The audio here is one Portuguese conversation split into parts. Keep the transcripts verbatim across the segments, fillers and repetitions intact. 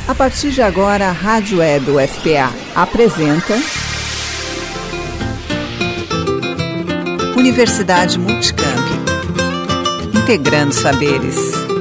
A partir de agora, a Rádio Web U F P A apresenta Universidade Multicamp, integrando saberes.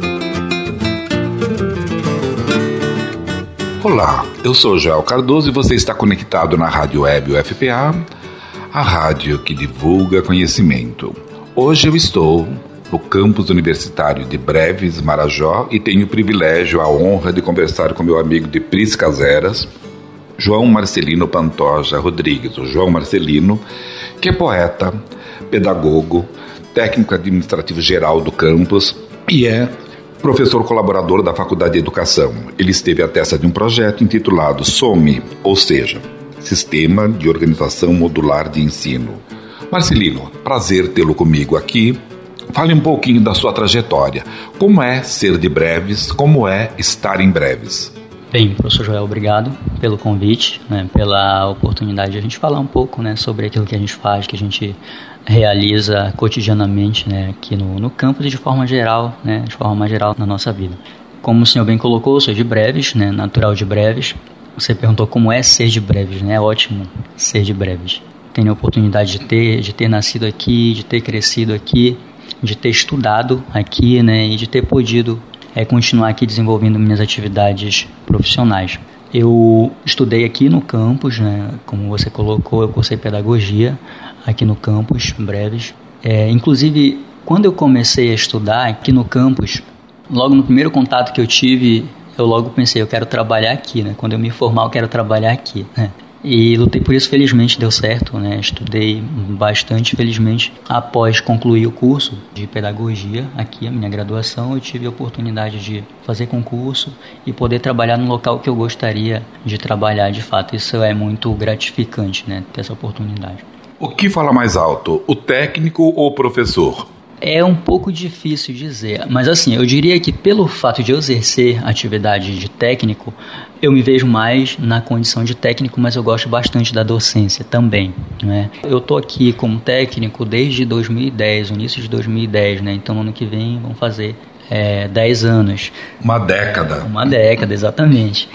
Olá, eu sou Joel Cardoso e você está conectado na Rádio Web U F P A, a rádio que divulga conhecimento. Hoje eu estou no campus universitário de Breves, Marajó, e tenho o privilégio, a honra de conversar com meu amigo de Priscaseras, João Marcelino Pantoja Rodrigues, o João Marcelino, que é poeta, pedagogo, técnico administrativo geral do campus e é professor colaborador da Faculdade de Educação. Ele esteve à testa de um projeto intitulado S O M E, ou seja, Sistema de Organização Modular de Ensino. Marcelino, prazer tê-lo comigo aqui. Fale um pouquinho da sua trajetória. Como é ser de Breves? Como é estar em Breves? Bem, professor Joel, obrigado pelo convite, né, pela oportunidade de a gente falar um pouco, né, sobre aquilo que a gente faz, que a gente realiza cotidianamente, né, aqui no, no campus e de forma geral, né, de forma mais geral na nossa vida. Como o senhor bem colocou, eu sou de Breves, né, natural de Breves. Você perguntou como é ser de Breves, né? É ótimo ser de Breves. Tenho a oportunidade de ter, de ter nascido aqui, de ter crescido aqui, de ter estudado aqui, né, e de ter podido é, continuar aqui desenvolvendo minhas atividades profissionais. Eu estudei aqui no campus, né, como você colocou, eu cursei pedagogia aqui no campus, Breves. É, inclusive, quando eu comecei a estudar aqui no campus, logo no primeiro contato que eu tive, eu logo pensei, eu quero trabalhar aqui, né? Quando eu me formar, eu quero trabalhar aqui, né? E lutei por isso, felizmente deu certo, né? Estudei bastante, felizmente. Após concluir o curso de pedagogia, aqui a minha graduação, eu tive a oportunidade de fazer concurso e poder trabalhar no local que eu gostaria de trabalhar de fato. Isso é muito gratificante, né? Ter essa oportunidade. O que fala mais alto, o técnico ou o professor? É um pouco difícil dizer, mas assim, eu diria que pelo fato de eu exercer atividade de técnico, eu me vejo mais na condição de técnico, mas eu gosto bastante da docência também, né? Eu tô aqui como técnico desde dois mil e dez, o início de dois mil e dez, né? Então no ano que vem vão fazer é, dez anos. Uma década. Uma década, exatamente.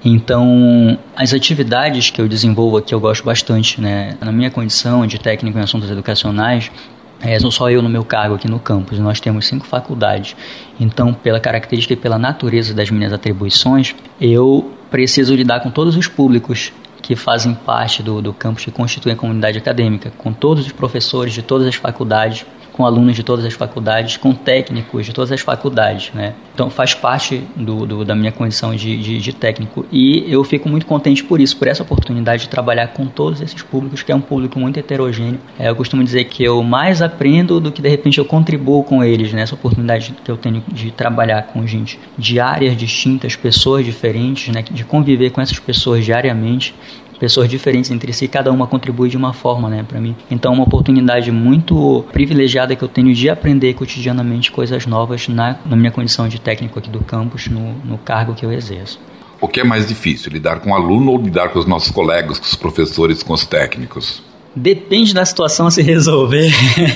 Então, as atividades que eu desenvolvo aqui eu gosto bastante, né? Na minha condição de técnico em assuntos educacionais, É, não só eu no meu cargo aqui no campus, nós temos cinco faculdades. Então, pela característica e pela natureza das minhas atribuições, eu preciso lidar com todos os públicos que fazem parte do, do campus, que constituem a comunidade acadêmica, com todos os professores de todas as faculdades, com alunos de todas as faculdades, com técnicos de todas as faculdades, né? Então faz parte do, do, da minha condição de, de, de técnico e eu fico muito contente por isso, por essa oportunidade de trabalhar com todos esses públicos, que é um público muito heterogêneo. É, eu costumo dizer que eu mais aprendo do que de repente eu contribuo com eles, né? Essa oportunidade que eu tenho de trabalhar com gente de áreas distintas, pessoas diferentes, né? De conviver com essas pessoas diariamente, pessoas diferentes entre si, cada uma contribui de uma forma, né, para mim. Então é uma oportunidade muito privilegiada que eu tenho de aprender cotidianamente coisas novas na, na minha condição de técnico aqui do campus, no, no cargo que eu exerço. O que é mais difícil, lidar com o aluno ou lidar com os nossos colegas, com os professores, com os técnicos? Depende da situação a se resolver.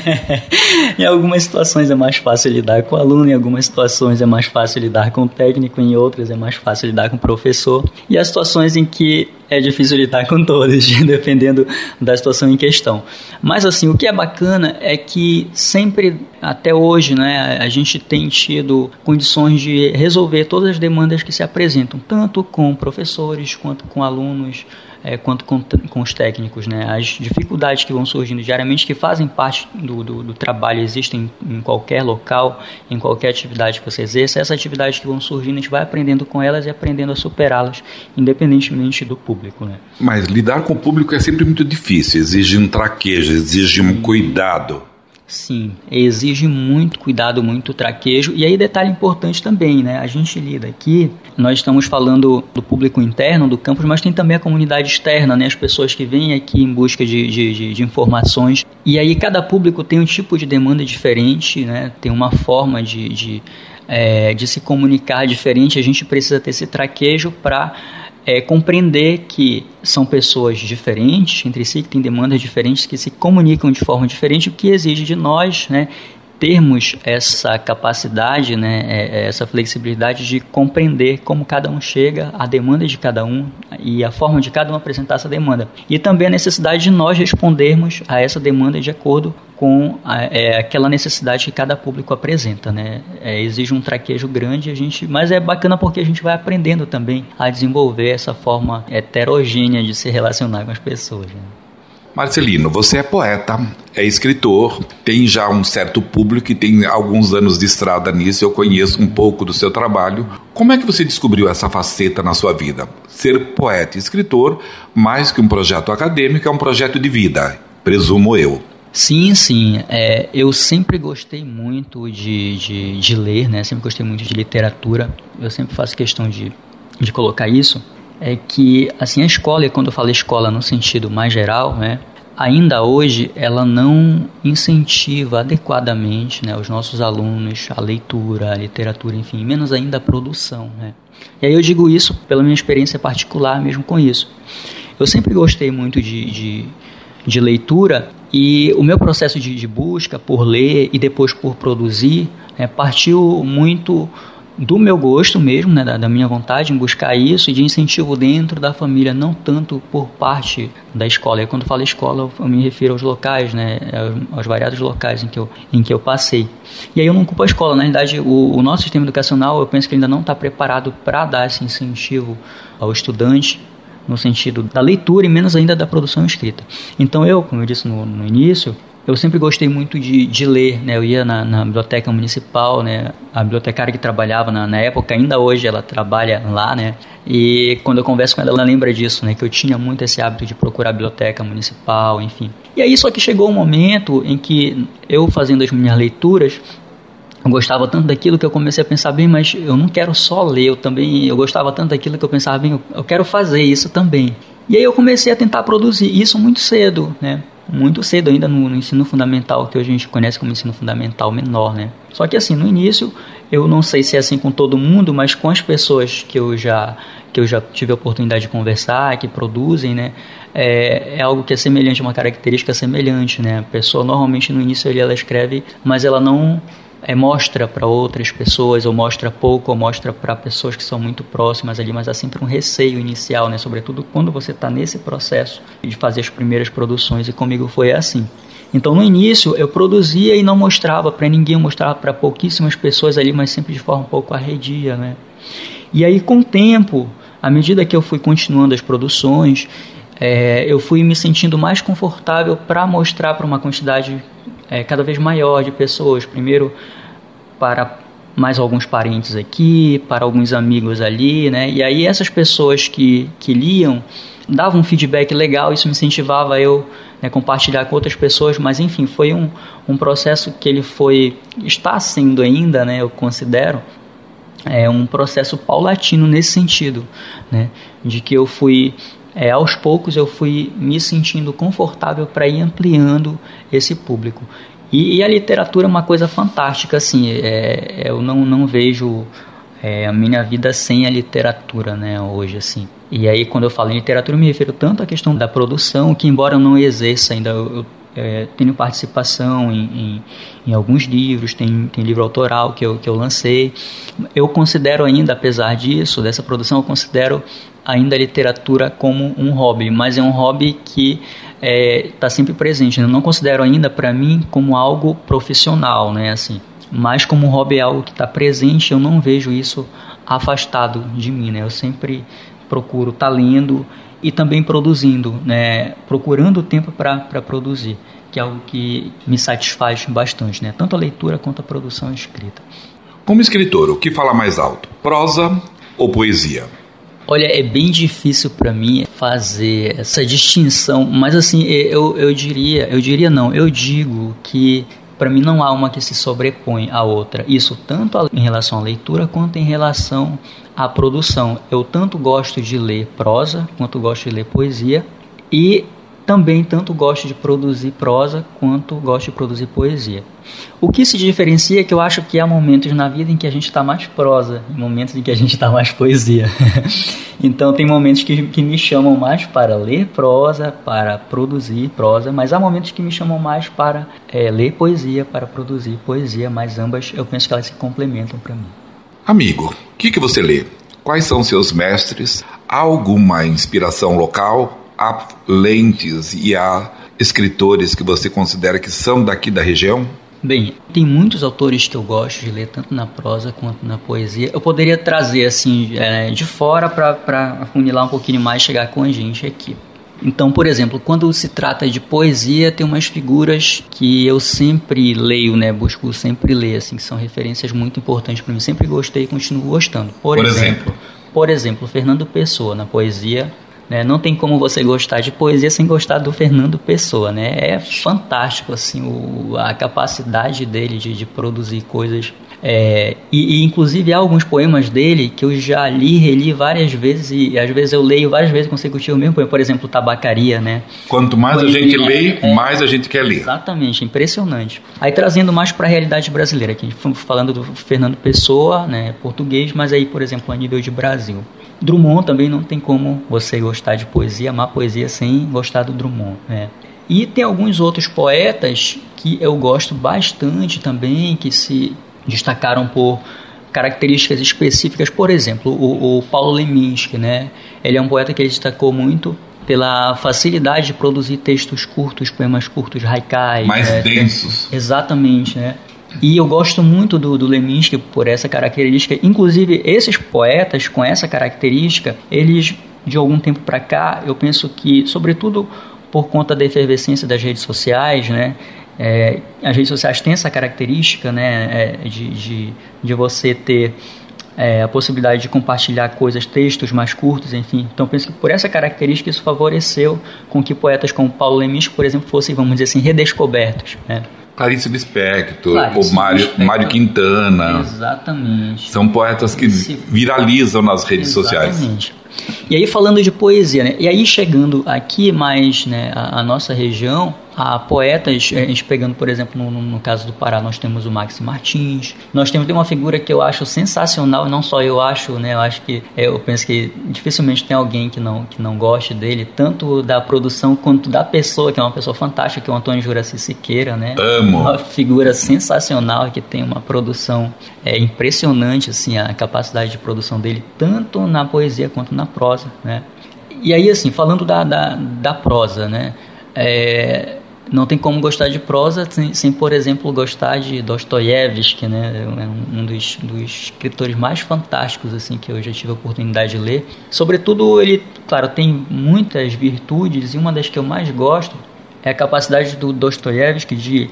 Em algumas situações é mais fácil lidar com o aluno, em algumas situações é mais fácil lidar com o técnico, em outras é mais fácil lidar com o professor. E há situações em que é difícil lidar com todos, dependendo da situação em questão. Mas assim, o que é bacana é que sempre, até hoje, né, a gente tem tido condições de resolver todas as demandas que se apresentam, tanto com professores quanto com alunos, É, quanto com, com os técnicos, né? As dificuldades que vão surgindo diariamente, que fazem parte do, do, do trabalho, existem em qualquer local, em qualquer atividade que você exerça. Essas atividades que vão surgindo, a gente vai aprendendo com elas e aprendendo a superá-las, independentemente do público, né? Mas lidar com o público é sempre muito difícil, exige um traquejo, exige um cuidado. Sim, exige muito cuidado, muito traquejo. E aí detalhe importante também, né? A gente lida aqui, nós estamos falando do público interno do campus, mas tem também a comunidade externa, né? As pessoas que vêm aqui em busca de, de, de, de informações. E aí cada público tem um tipo de demanda diferente, né? Tem uma forma de, de, é, de se comunicar diferente. A gente precisa ter esse traquejo para É compreender que são pessoas diferentes entre si, que têm demandas diferentes, que se comunicam de forma diferente, o que exige de nós, né, termos essa capacidade, né, essa flexibilidade de compreender como cada um chega, a demanda de cada um e a forma de cada um apresentar essa demanda. E também a necessidade de nós respondermos a essa demanda de acordo com a, é, aquela necessidade que cada público apresenta, né? É, exige um traquejo grande, a gente, mas é bacana porque a gente vai aprendendo também a desenvolver essa forma heterogênea de se relacionar com as pessoas, né? Marcelino, você é poeta, é escritor, tem já um certo público e tem alguns anos de estrada nisso, eu conheço um pouco do seu trabalho. Como é que você descobriu essa faceta na sua vida? Ser poeta e escritor, mais que um projeto acadêmico, é um projeto de vida, presumo eu. Sim, sim. É, eu sempre gostei muito de, de, de ler, né? Sempre gostei muito de literatura. Eu sempre faço questão de, de colocar isso. É que, assim, a escola, e quando eu falo escola no sentido mais geral, né, ainda hoje ela não incentiva adequadamente, né, os nossos alunos a leitura, a literatura, enfim, menos ainda a produção, né. E aí eu digo isso pela minha experiência particular mesmo com isso. Eu sempre gostei muito de, de, de leitura e o meu processo de, de busca por ler e depois por produzir, né, partiu muito do meu gosto mesmo, né, da, da minha vontade em buscar isso e de incentivo dentro da família, não tanto por parte da escola. E quando eu falo escola, eu me refiro aos locais, né, aos variados locais em que eu, em que eu passei. E aí eu não culpo a escola, na verdade o, o nosso sistema educacional, eu penso que ainda não está preparado para dar esse incentivo ao estudante, no sentido da leitura e menos ainda da produção escrita. Então eu, como eu disse no, no início, eu sempre gostei muito de, de ler, né? Eu ia na, na biblioteca municipal, né? A bibliotecária que trabalhava na, na época, ainda hoje ela trabalha lá, né? E quando eu converso com ela, ela lembra disso, né? Que eu tinha muito esse hábito de procurar a biblioteca municipal, enfim. E aí só que chegou um momento em que eu, fazendo as minhas leituras, eu gostava tanto daquilo que eu comecei a pensar, bem, mas eu não quero só ler, eu também, eu gostava tanto daquilo que eu pensava, bem, eu, eu quero fazer isso também. E aí eu comecei a tentar produzir isso muito cedo, né? Muito cedo ainda no, no ensino fundamental, que hoje a gente conhece como ensino fundamental menor, né? Só que assim, no início, eu não sei se é assim com todo mundo, mas com as pessoas que eu já, que eu já tive a oportunidade de conversar, que produzem, né? É, é algo que é semelhante, uma característica semelhante, né? A pessoa normalmente no início ali, ela escreve, mas ela não é, mostra para outras pessoas, ou mostra pouco, ou mostra para pessoas que são muito próximas ali, mas há sempre um receio inicial, né? Sobretudo quando você está nesse processo de fazer as primeiras produções, e comigo foi assim. Então no início eu produzia e não mostrava para ninguém, eu mostrava para pouquíssimas pessoas ali, mas sempre de forma um pouco arredia, né? E aí com o tempo, à medida que eu fui continuando as produções, é, eu fui me sentindo mais confortável para mostrar para uma quantidade é, cada vez maior de pessoas, primeiro para mais alguns parentes aqui, para alguns amigos ali, né? E aí essas pessoas que, que liam davam um feedback legal, isso me incentivava a eu, né, compartilhar com outras pessoas, mas enfim, foi um, um processo que ele foi, está sendo ainda, né, eu considero, é um processo paulatino nesse sentido, né, de que eu fui, é, aos poucos eu fui me sentindo confortável para ir ampliando esse público. E, e a literatura é uma coisa fantástica, assim, é, eu não, não vejo é, a minha vida sem a literatura, né, hoje, assim. E aí, quando eu falo em literatura, eu me refiro tanto à questão da produção, que embora eu não exerça ainda, eu, eu é, tenho participação em, em, em alguns livros, tem, tem livro autoral que eu, que eu lancei. Eu considero ainda, apesar disso, dessa produção, eu considero ainda a literatura como um hobby, mas é um hobby que está é, sempre presente, né? Eu não considero ainda, para mim, como algo profissional, né? Assim, mas como um hobby é algo que está presente, eu não vejo isso afastado de mim, né? Eu sempre procuro estar tá lendo e também produzindo, né? Procurando tempo para produzir, que é algo que me satisfaz bastante, né? Tanto a leitura quanto a produção escrita. Como escritor, o que fala mais alto? Prosa ou poesia? Olha, é bem difícil para mim fazer essa distinção, mas assim, eu, eu diria, eu diria não, eu digo que para mim não há uma que se sobrepõe à outra. Isso tanto em relação à leitura quanto em relação à produção. Eu tanto gosto de ler prosa quanto gosto de ler poesia. E também tanto gosto de produzir prosa quanto gosto de produzir poesia. O que se diferencia é que eu acho que há momentos na vida em que a gente está mais prosa e momentos em que a gente está mais poesia. Então tem momentos que, que me chamam mais para ler prosa, para produzir prosa, mas há momentos que me chamam mais para é, ler poesia, para produzir poesia, mas ambas eu penso que elas se complementam para mim. Amigo, o que, que você lê? Quais são seus mestres? Há alguma inspiração local? Há lentes e há escritores que você considera que são daqui da região? Bem, tem muitos autores que eu gosto de ler, tanto na prosa quanto na poesia. Eu poderia trazer assim é, de fora para afunilar um pouquinho mais, chegar com a gente aqui. Então, por exemplo, quando se trata de poesia, tem umas figuras que eu sempre leio, né? Busco sempre ler, assim, que são referências muito importantes para mim. Sempre gostei e continuo gostando. Por, por exemplo, exemplo? Por exemplo, Fernando Pessoa, na poesia. Né? Não tem como você gostar de poesia sem gostar do Fernando Pessoa, né? É fantástico assim, o, a capacidade dele de, de produzir coisas. É, e, e inclusive há alguns poemas dele que eu já li, reli várias vezes, e às vezes eu leio várias vezes consecutivamente o mesmo poema. Por exemplo, Tabacaria, né? Quanto mais poesia, a gente lê, é, mais a gente quer ler. Exatamente, impressionante. Aí trazendo mais para a realidade brasileira, aqui falando do Fernando Pessoa, né, português, mas aí, por exemplo, a nível de Brasil. Drummond também não tem como você gostar de poesia, amar poesia sem gostar do Drummond, né? E tem alguns outros poetas que eu gosto bastante também, que se destacaram por características específicas. Por exemplo, o, o Paulo Leminski, né? Ele é um poeta que ele destacou muito pela facilidade de produzir textos curtos, poemas curtos, haikai. Mais né? densos. Exatamente, né? E eu gosto muito do, do Leminski por essa característica. Inclusive, esses poetas com essa característica, eles, de algum tempo para cá, eu penso que, sobretudo por conta da efervescência das redes sociais, né, é, as redes sociais têm essa característica, né, é, de, de, de você ter é, a possibilidade de compartilhar coisas, textos mais curtos, enfim. Então, eu penso que por essa característica isso favoreceu com que poetas como Paulo Leminski, por exemplo, fossem, vamos dizer assim, redescobertos, né? Clarice Lispector, Clarice ou Mário, Lispector. Mário Quintana. Exatamente. São poetas que Esse... viralizam nas redes Exatamente. sociais. E aí falando de poesia, né? E aí chegando aqui mais, né, a, a nossa região, há poetas, a gente pegando, por exemplo, no, no caso do Pará, nós temos o Maxi Martins, nós temos uma figura que eu acho sensacional, não só eu acho, né, eu acho que, eu penso que dificilmente tem alguém que não, que não goste dele, tanto da produção quanto da pessoa, que é uma pessoa fantástica, que é o Antônio Juraci Siqueira, né? Amo! Uma figura sensacional, que tem uma produção é, impressionante, assim, a capacidade de produção dele, tanto na poesia quanto na prosa, né? E aí, assim, falando da, da, da prosa, né? É... Não tem como gostar de prosa sem, sem, por exemplo, gostar de Dostoiévski, né? É um dos, dos escritores mais fantásticos assim, que eu já tive a oportunidade de ler. Sobretudo, ele, claro, tem muitas virtudes, e uma das que eu mais gosto é a capacidade do Dostoiévski de,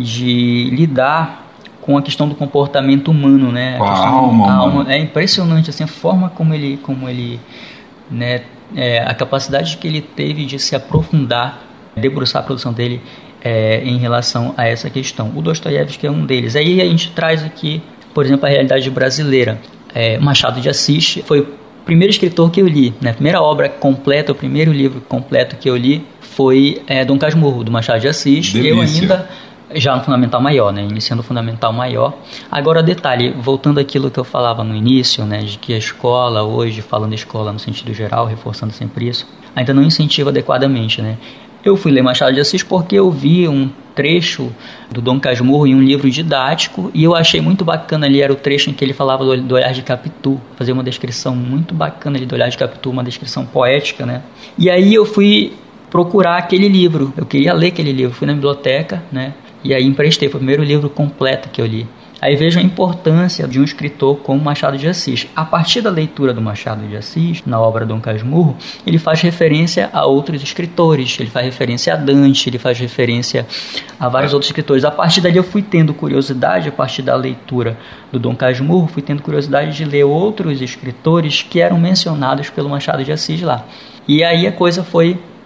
de lidar com a questão do comportamento humano, né? A, a alma, a alma. É impressionante assim, a forma como ele, como ele né? É, a capacidade que ele teve de se aprofundar, debruçar a produção dele é, em relação a essa questão. O Dostoiévski é um deles. Aí a gente traz aqui, por exemplo, a realidade brasileira. É, Machado de Assis foi o primeiro escritor que eu li, né? A primeira obra completa, o primeiro livro completo que eu li foi é, Dom Casmurro, do Machado de Assis. Delícia. Eu ainda, já no Fundamental Maior, né? Iniciando o Fundamental Maior. Agora, detalhe, voltando àquilo que eu falava no início, né? De que a escola hoje, falando escola no sentido geral, reforçando sempre isso, ainda não incentiva adequadamente, né? Eu fui ler Machado de Assis porque eu vi um trecho do Dom Casmurro em um livro didático e eu achei muito bacana ali, era o trecho em que ele falava do, do olhar de Capitu, fazia uma descrição muito bacana ali do olhar de Capitu, uma descrição poética, né? E aí eu fui procurar aquele livro, eu queria ler aquele livro, fui na biblioteca, né? E aí emprestei, foi o primeiro livro completo que eu li. Aí vejo a importância de um escritor como Machado de Assis. A partir da leitura do Machado de Assis, na obra Dom Casmurro, ele faz referência a outros escritores, ele faz referência a Dante, ele faz referência a vários outros escritores. A partir dali eu fui tendo curiosidade, a partir da leitura do Dom Casmurro, fui tendo curiosidade de ler outros escritores que eram mencionados pelo Machado de Assis lá. E aí a coisa foi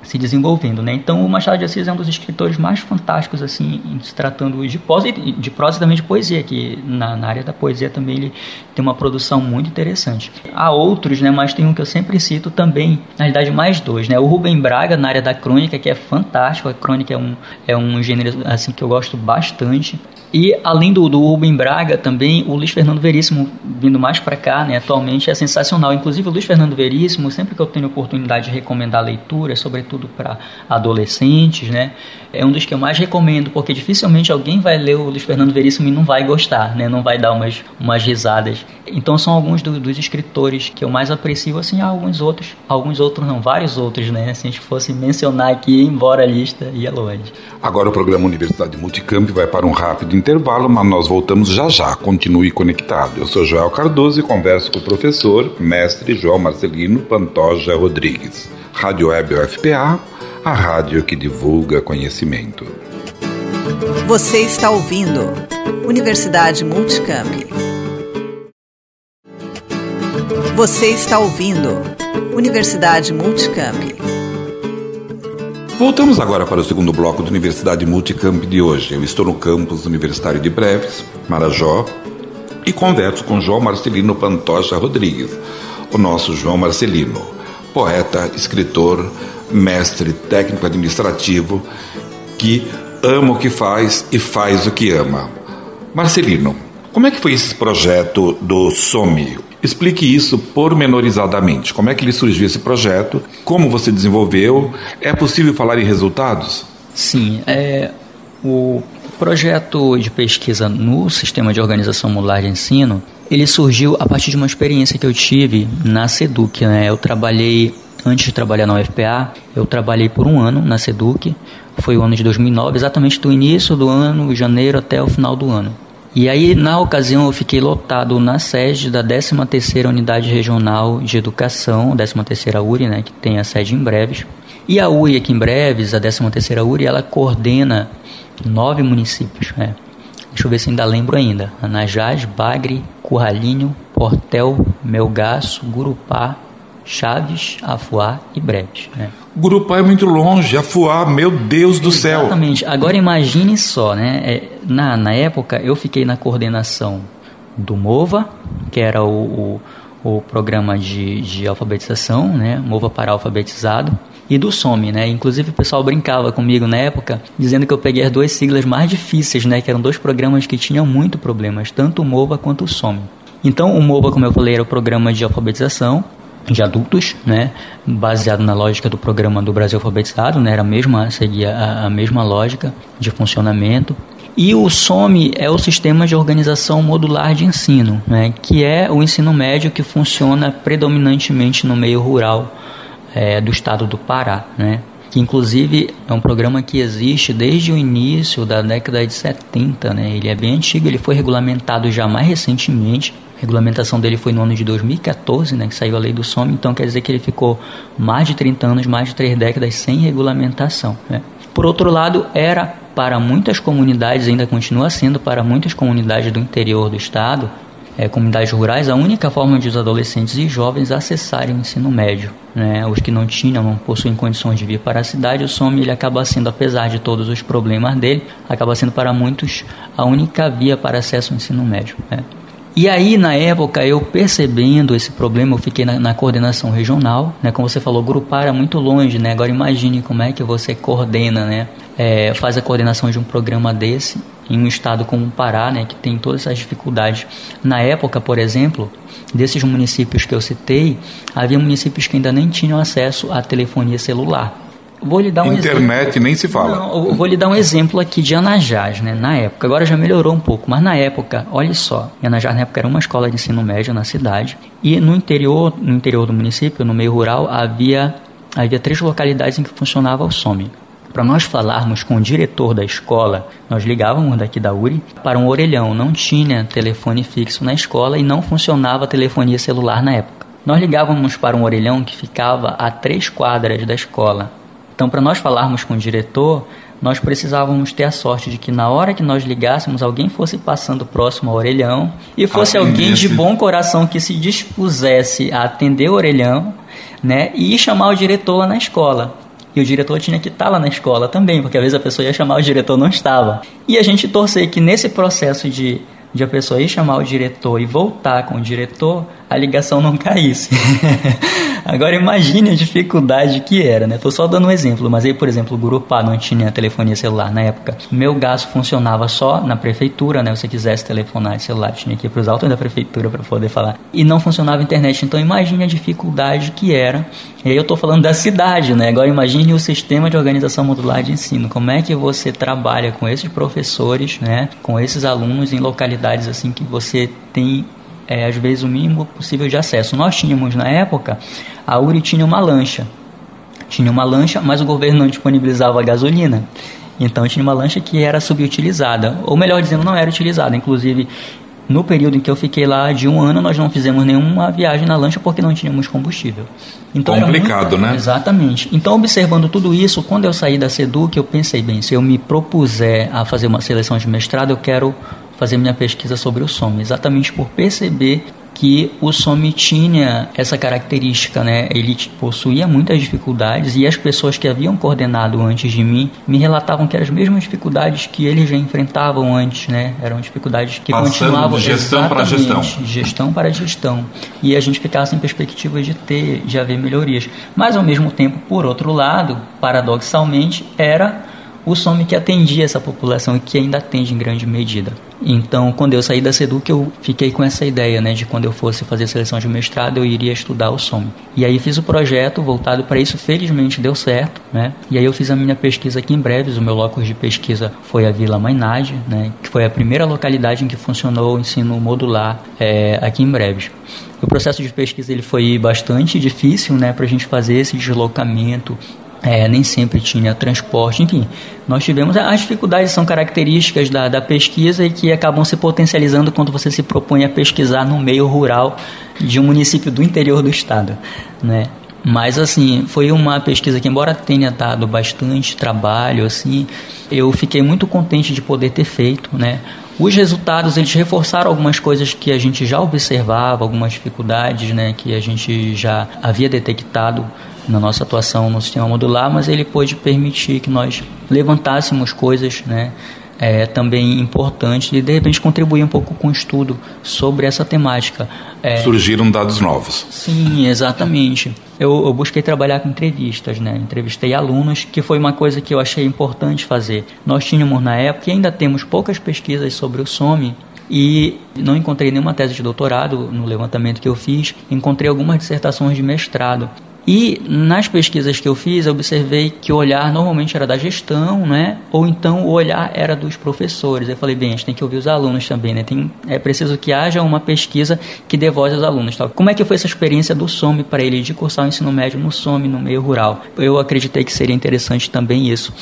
se desenvolvendo, né? Então o Machado de Assis é um dos escritores mais fantásticos, assim, se tratando de prosa, de prosa e também de poesia, que na, na área da poesia também ele tem uma produção muito interessante. Há outros, né? Mas tem um que eu sempre cito também, na realidade mais dois, né? O Rubem Braga, na área da crônica, que é fantástico. A crônica é um, é um gênero, assim, que eu gosto bastante. E além do, do Rubem Braga, também o Luiz Fernando Veríssimo, vindo mais para cá, né, atualmente é sensacional. Inclusive o Luiz Fernando Veríssimo, sempre que eu tenho oportunidade de recomendar leitura, sobretudo para adolescentes, né, é um dos que eu mais recomendo, porque dificilmente alguém vai ler o Luiz Fernando Veríssimo e não vai gostar, né, não vai dar umas, umas risadas. Então são alguns do, dos escritores que eu mais aprecio, assim, há alguns outros, alguns outros não, vários outros, né, se a gente fosse mencionar aqui, embora a lista ia longe. Agora o programa Universidade Multicamp vai para um rápido intervalo, mas nós voltamos já já. Continue conectado. Eu sou Joel Cardoso e converso com o professor, mestre João Marcelino Pantoja Rodrigues. Rádio Web U F P A, a rádio que divulga conhecimento. Você está ouvindo Universidade Multicamp. Você está ouvindo Universidade Multicamp. Voltamos agora para o segundo bloco do Universidade Multicamp de hoje. Eu estou no campus universitário de Breves, Marajó, e converso com João Marcelino Pantoja Rodrigues, o nosso João Marcelino, poeta, escritor, mestre técnico administrativo, que ama o que faz e faz o que ama. Marcelino, como é que foi esse projeto do SOME? Explique isso pormenorizadamente. Como é que ele surgiu esse projeto? Como você desenvolveu? É possível falar em resultados? Sim, é, o projeto de pesquisa no Sistema de Organização Modular de Ensino, ele surgiu a partir de uma experiência que eu tive na SEDUC, né? Eu trabalhei, antes de trabalhar na U F P A, eu trabalhei por um ano na SEDUC, foi o ano de dois mil e nove, exatamente do início do ano, janeiro até o final do ano. E aí, na ocasião, eu fiquei lotado na sede da décima terceira Unidade Regional de Educação, décima terceira U R I, né, que tem a sede em Breves. E a U R I aqui em Breves, a décima terceira U R I, ela coordena nove municípios. Né? Deixa eu ver se ainda lembro ainda. Anajás, Bagre, Curralinho, Portel, Melgaço, Gurupá, Chaves, Afuá e Breves. Né? Gurupá é muito longe, Afuá, meu Deus do céu. Exatamente. Agora imagine só, né? É, na, na época eu fiquei na coordenação do MOVA, que era o, o, o programa de, de alfabetização, né? MOVA para alfabetizado, e do SOME, né? Inclusive o pessoal brincava comigo na época, dizendo que eu peguei as duas siglas mais difíceis, né? Que eram dois programas que tinham muito problemas, tanto o MOVA quanto o SOME. Então o MOVA, como eu falei, era o programa de alfabetização de adultos, né, baseado na lógica do programa do Brasil Alfabetizado, né, era a mesma, seguia a, a mesma lógica de funcionamento. E o SOME é o Sistema de Organização Modular de Ensino, né, que é o ensino médio que funciona predominantemente no meio rural é, do estado do Pará, né, que inclusive é um programa que existe desde o início da década de setenta, né, ele é bem antigo, ele foi regulamentado já mais recentemente. A regulamentação dele foi no ano de dois mil e catorze, né, que saiu a lei do SOME, então quer dizer que ele ficou mais de trinta anos, mais de três décadas sem regulamentação. Né. Por outro lado, era para muitas comunidades, ainda continua sendo para muitas comunidades do interior do estado, é, comunidades rurais, a única forma de os adolescentes e jovens acessarem o ensino médio. Né. Os que não tinham, não possuem condições de vir para a cidade, o SOME ele acaba sendo, apesar de todos os problemas dele, acaba sendo para muitos a única via para acesso ao ensino médio. Né. E aí, na época, eu percebendo esse problema, eu fiquei na, na coordenação regional, né? Como você falou, Gurupá era muito longe, né? Agora imagine como é que você coordena, né? É, faz a coordenação de um programa desse em um estado como o Pará, né? Que tem todas essas dificuldades. Na época, por exemplo, desses municípios que eu citei, havia municípios que ainda nem tinham acesso à telefonia celular. Vou lhe dar um Internet exemplo. Nem se fala. Não, eu vou lhe dar um exemplo aqui de Anajás, né? Na época, agora já melhorou um pouco, mas na época, olha só, Anajás na época era uma escola de ensino médio na cidade, e no interior, no interior do município, no meio rural, havia, havia três localidades em que funcionava o SOME. Para nós falarmos com o diretor da escola, nós ligávamos daqui da U R I para um orelhão, não tinha telefone fixo na escola e não funcionava a telefonia celular na época. Nós ligávamos para um orelhão que ficava a três quadras da escola. Então, para nós falarmos com o diretor, nós precisávamos ter a sorte de que na hora que nós ligássemos, alguém fosse passando próximo ao orelhão e fosse alguém de bom coração que se dispusesse a atender o orelhão, né, e chamar o diretor lá na escola. E o diretor tinha que estar lá na escola também, porque às vezes a pessoa ia chamar, o diretor não estava. E a gente torcer que nesse processo de, de a pessoa ir chamar o diretor e voltar com o diretor, a ligação não caísse. Agora imagine a dificuldade que era, né? Tô só dando um exemplo, mas aí, por exemplo, o Gurupá não tinha telefonia celular na época. Meu gasto funcionava só na prefeitura, né? Se você quisesse telefonar de celular, tinha que ir para os autos da prefeitura para poder falar. E não funcionava a internet, então imagine a dificuldade que era. E aí eu tô falando da cidade, né? Agora imagine o sistema de organização modular de ensino. Como é que você trabalha com esses professores, né? Com esses alunos em localidades assim que você tem... É, às vezes o mínimo possível de acesso. Nós tínhamos na época, a U R I tinha uma lancha, tinha uma lancha, mas o governo não disponibilizava gasolina, então tinha uma lancha que era subutilizada, ou melhor dizendo, não era utilizada. Inclusive, no período em que eu fiquei lá de um ano, nós não fizemos nenhuma viagem na lancha porque não tínhamos combustível. Então, complicado, muito... né? Exatamente. Então, observando tudo isso, quando eu saí da SEDUC, eu pensei, bem, se eu me propuser a fazer uma seleção de mestrado, eu quero fazer minha pesquisa sobre o SOME, exatamente por perceber que o SOME tinha essa característica, né? Ele possuía muitas dificuldades e as pessoas que haviam coordenado antes de mim me relatavam que eram as mesmas dificuldades que eles já enfrentavam antes, né? Eram dificuldades que Passando continuavam de gestão para gestão. gestão para gestão. E a gente ficava sem perspectiva de ter, de haver melhorias. Mas, ao mesmo tempo, por outro lado, paradoxalmente, era o SOME que atendia essa população e que ainda atende em grande medida. Então, quando eu saí da SEDUC, eu fiquei com essa ideia, né, de quando eu fosse fazer seleção de mestrado, eu iria estudar o SOME. E aí fiz o projeto voltado para isso, felizmente deu certo, né? E aí eu fiz a minha pesquisa aqui em Breves, o meu locus de pesquisa foi a Vila Mainade, né, que foi a primeira localidade em que funcionou o ensino modular é, aqui em Breves. O processo de pesquisa ele foi bastante difícil, né, para a gente fazer esse deslocamento. É, nem sempre tinha transporte, enfim, nós tivemos, as dificuldades são características da, da pesquisa e que acabam se potencializando quando você se propõe a pesquisar no meio rural de um município do interior do estado, né? Mas assim, foi uma pesquisa que, embora tenha dado bastante trabalho, assim, eu fiquei muito contente de poder ter feito, né? Os resultados, eles reforçaram algumas coisas que a gente já observava, algumas dificuldades, né, que a gente já havia detectado na nossa atuação no sistema modular, mas ele pôde permitir que nós levantássemos coisas, né, é, também importantes e de repente contribuir um pouco com o estudo sobre essa temática. É, Surgiram dados novos. Sim, exatamente. Eu, eu busquei trabalhar com entrevistas, né? Entrevistei alunos, que foi uma coisa que eu achei importante fazer. Nós tínhamos na época, e ainda temos poucas pesquisas sobre o SOME, e não encontrei nenhuma tese de doutorado no levantamento que eu fiz, encontrei algumas dissertações de mestrado. E nas pesquisas que eu fiz, eu observei que o olhar normalmente era da gestão, né? Ou então o olhar era dos professores. Eu falei, bem, a gente tem que ouvir os alunos também, né? Tem, é preciso que haja uma pesquisa que dê voz aos alunos. Tá? Como é que foi essa experiência do SOME para ele de cursar o ensino médio no SOME, no meio rural? Eu acreditei que seria interessante também isso.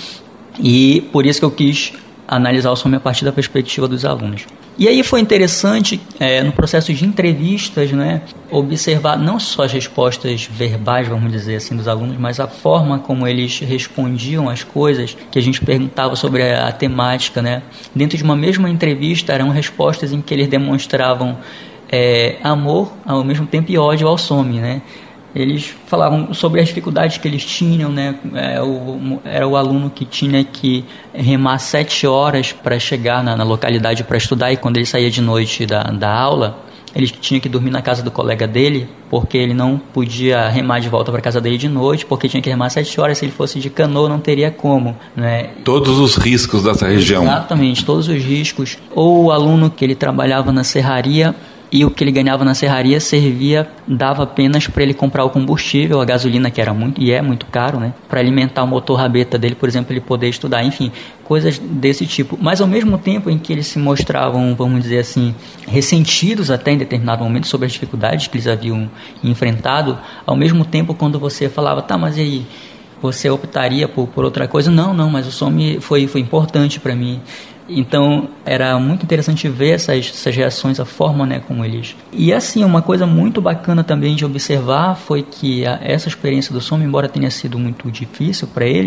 E por isso que eu quis analisar o SOME a partir da perspectiva dos alunos. E aí foi interessante, é, no processo de entrevistas, né, observar não só as respostas verbais, vamos dizer assim, dos alunos, mas a forma como eles respondiam às coisas que a gente perguntava sobre a, a temática, né. Dentro de uma mesma entrevista, eram respostas em que eles demonstravam é, amor ao mesmo tempo e ódio ao SOME, né. Eles falavam sobre as dificuldades que eles tinham, né? É, o, era o aluno que tinha que remar sete horas para chegar na, na localidade para estudar, e quando ele saía de noite da, da aula, ele tinha que dormir na casa do colega dele, porque ele não podia remar de volta para casa dele de noite, porque tinha que remar sete horas, se ele fosse de canoa não teria como, né? Todos os riscos dessa região. Exatamente, todos os riscos. Ou o aluno que ele trabalhava na serraria, e o que ele ganhava na serraria servia, dava apenas para ele comprar o combustível, a gasolina, que era muito e é muito caro, né? Para alimentar o motor rabeta dele, por exemplo, ele poder estudar, enfim, coisas desse tipo. Mas ao mesmo tempo em que eles se mostravam, vamos dizer assim, ressentidos até em determinado momento sobre as dificuldades que eles haviam enfrentado, ao mesmo tempo quando você falava, tá, mas e aí? Você optaria por, por outra coisa? Não, não, mas o SOME foi, foi importante para mim. Então, era muito interessante ver essas, essas reações, a forma, né, como eles... E, assim, uma coisa muito bacana também de observar foi que a, essa experiência do SOME, embora tenha sido muito difícil para eles,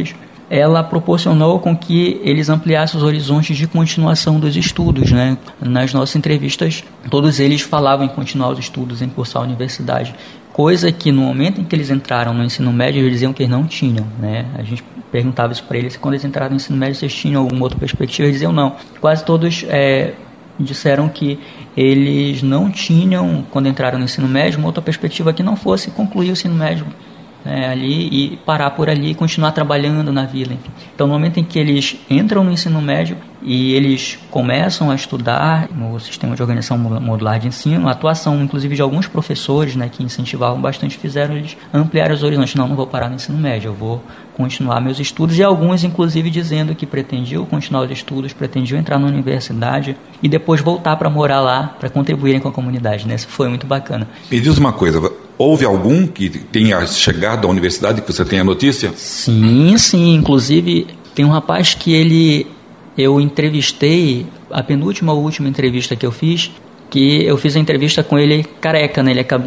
ela proporcionou com que eles ampliassem os horizontes de continuação dos estudos, né? Nas nossas entrevistas, todos eles falavam em continuar os estudos, em cursar a universidade, coisa que no momento em que eles entraram no ensino médio, eles diziam que eles não tinham, né? A gente perguntava isso para eles, quando eles entraram no ensino médio, vocês tinham alguma outra perspectiva? Eles diziam não. Quase todos é, disseram que eles não tinham, quando entraram no ensino médio, uma outra perspectiva que não fosse concluir o ensino médio É, ali e parar por ali e continuar trabalhando na vila. Enfim. Então, no momento em que eles entram no ensino médio e eles começam a estudar no sistema de organização modular de ensino, a atuação, inclusive, de alguns professores, né, que incentivavam bastante, fizeram eles ampliar os horizontes. Não, não vou parar no ensino médio, eu vou continuar meus estudos. E alguns, inclusive, dizendo que pretendiam continuar os estudos, pretendiam entrar na universidade e depois voltar para morar lá, para contribuírem com a comunidade. Né? Isso foi muito bacana. Me diz uma coisa, houve algum que tenha chegado à universidade, que você tenha notícia? Sim, sim. Inclusive, tem um rapaz que ele... Eu entrevistei, a penúltima ou última entrevista que eu fiz, que eu fiz a entrevista com ele careca, né? Ele acabou...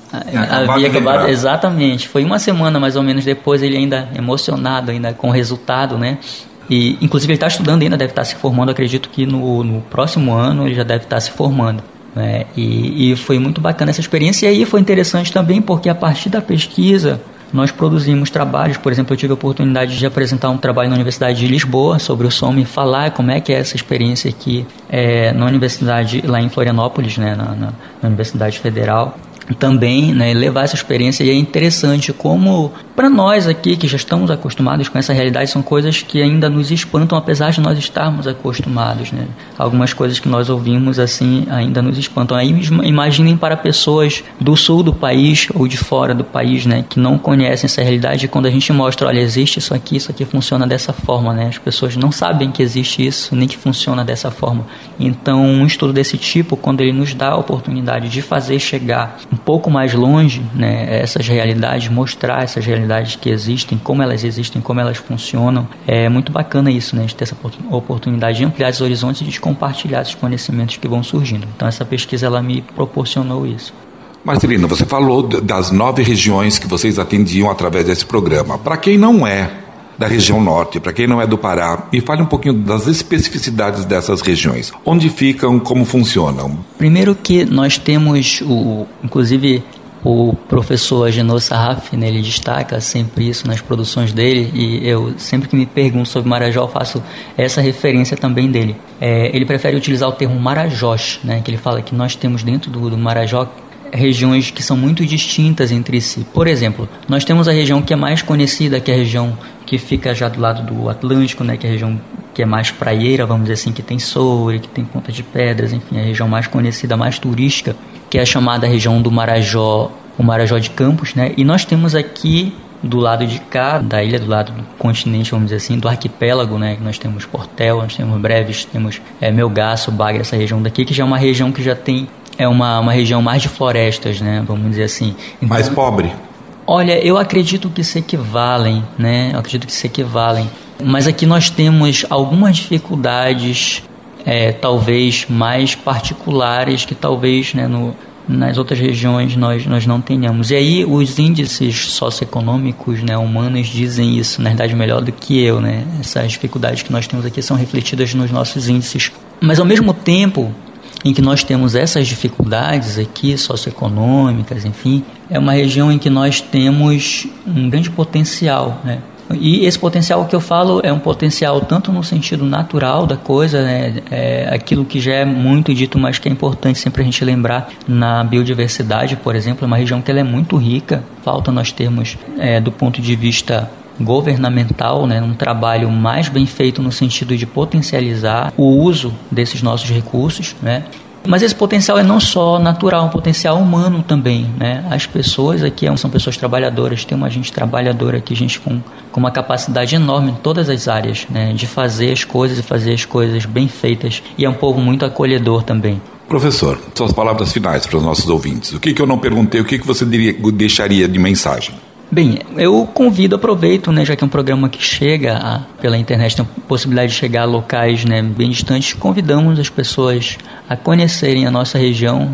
havia acabado, exatamente. Foi uma semana mais ou menos depois, ele ainda emocionado ainda com o resultado, né? E, inclusive, ele está estudando ainda, deve estar se formando. Acredito que no, no próximo ano ele já deve estar se formando. É, e, e foi muito bacana essa experiência. E aí foi interessante também porque a partir da pesquisa nós produzimos trabalhos. Por exemplo, eu tive a oportunidade de apresentar um trabalho na Universidade de Lisboa sobre o som e falar como é que é essa experiência aqui é, na universidade lá em Florianópolis, né, na, na, na Universidade Federal. Também, né, levar essa experiência. E é interessante como, para nós aqui que já estamos acostumados com essa realidade, são coisas que ainda nos espantam, apesar de nós estarmos acostumados, né? Algumas coisas que nós ouvimos assim ainda nos espantam. Aí imaginem para pessoas do sul do país ou de fora do país, né, que não conhecem essa realidade, quando a gente mostra, olha, existe isso aqui, isso aqui funciona dessa forma, né? As pessoas não sabem que existe isso, nem que funciona dessa forma. Então, um estudo desse tipo, quando ele nos dá a oportunidade de fazer chegar um pouco mais longe, né, essas realidades, mostrar essas realidades que existem, como elas existem, como elas funcionam, é muito bacana isso, né, de ter essa oportunidade de ampliar os horizontes e de compartilhar esses conhecimentos que vão surgindo. Então essa pesquisa ela me proporcionou isso. Marcelino, você falou das nove regiões que vocês atendiam através desse programa. Para quem não é da região norte, para quem não é do Pará, me fale um pouquinho das especificidades dessas regiões. Onde ficam, como funcionam? Primeiro que nós temos, o, inclusive o professor Agenor Sarraf, né, ele destaca sempre isso nas produções dele, e eu sempre que me pergunto sobre Marajó, eu faço essa referência também dele. É, ele prefere utilizar o termo Marajós, né, que ele fala que nós temos dentro do, do Marajó regiões que são muito distintas entre si. Por exemplo, nós temos a região que é mais conhecida, que é a região que fica já do lado do Atlântico, né, que é a região que é mais praieira, vamos dizer assim, que tem Soure, que tem Ponta de Pedras, enfim, a região mais conhecida, mais turística, que é a chamada região do Marajó, o Marajó de Campos, né? E nós temos aqui do lado de cá, da ilha, do lado do continente, vamos dizer assim, do arquipélago, né? Nós temos Portel, nós temos Breves, temos é, Melgaço, Bagre, essa região daqui, que já é uma região que já tem, é uma, uma região mais de florestas, né? Vamos dizer assim. Então, mais pobre? Olha, eu acredito que se equivalem, né? Eu acredito que se equivalem. Mas aqui nós temos algumas dificuldades, é, talvez mais particulares, que talvez, né, no, nas outras regiões nós, nós não tenhamos. E aí os índices socioeconômicos, né, humanos dizem isso, na verdade, melhor do que eu, né? Essas dificuldades que nós temos aqui são refletidas nos nossos índices. Mas ao mesmo tempo em que nós temos essas dificuldades aqui, socioeconômicas, enfim, é uma região em que nós temos um grande potencial, né? E esse potencial que eu falo é um potencial tanto no sentido natural da coisa, né? É aquilo que já é muito dito, mas que é importante sempre a gente lembrar na biodiversidade, por exemplo, é uma região que ela é muito rica. Falta nós termos, é, do ponto de vista governamental, né, um trabalho mais bem feito no sentido de potencializar o uso desses nossos recursos, né? Mas esse potencial é não só natural, é um potencial humano também, né? As pessoas aqui são pessoas trabalhadoras, tem uma gente trabalhadora aqui, gente com, com uma capacidade enorme em todas as áreas, né, de fazer as coisas e fazer as coisas bem feitas, e é um povo muito acolhedor também. Professor, suas palavras finais para os nossos ouvintes. O que, que eu não perguntei, o que, que você diria, deixaria de mensagem? Bem, eu convido, aproveito, né, já que é um programa que chega a, pela internet, tem a possibilidade de chegar a locais, né, bem distantes, convidamos as pessoas a conhecerem a nossa região, né,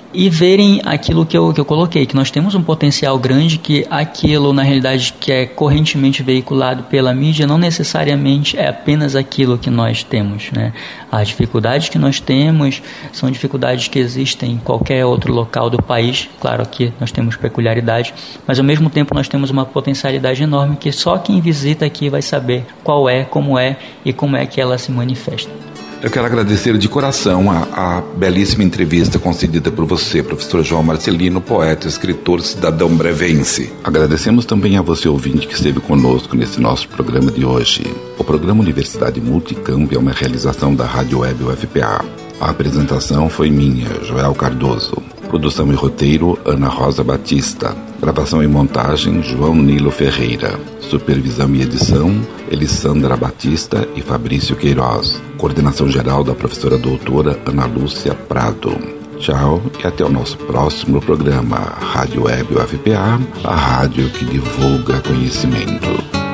e verem aquilo que eu, que eu coloquei, que nós temos um potencial grande, que aquilo, na realidade, que é correntemente veiculado pela mídia, não necessariamente é apenas aquilo que nós temos, né? As dificuldades que nós temos são dificuldades que existem em qualquer outro local do país. Claro, aqui nós temos peculiaridades, mas ao mesmo tempo nós temos uma potencialidade enorme que só quem visita aqui vai saber qual é, como é e como é que ela se manifesta. Eu quero agradecer de coração a, a belíssima entrevista concedida por você, professor João Marcelino, poeta, escritor, cidadão brevense. Agradecemos também a você, ouvinte, que esteve conosco nesse nosso programa de hoje. O programa Universidade Multicamp é uma realização da Rádio Web U F P A. A apresentação foi minha, Joel Cardoso. Produção e roteiro, Ana Rosa Batista. Gravação e montagem, João Nilo Ferreira. Supervisão e edição, Elisandra Batista e Fabrício Queiroz. Coordenação geral da professora doutora Ana Lúcia Prado. Tchau e até o nosso próximo programa. Rádio Web U F P A, a rádio que divulga conhecimento.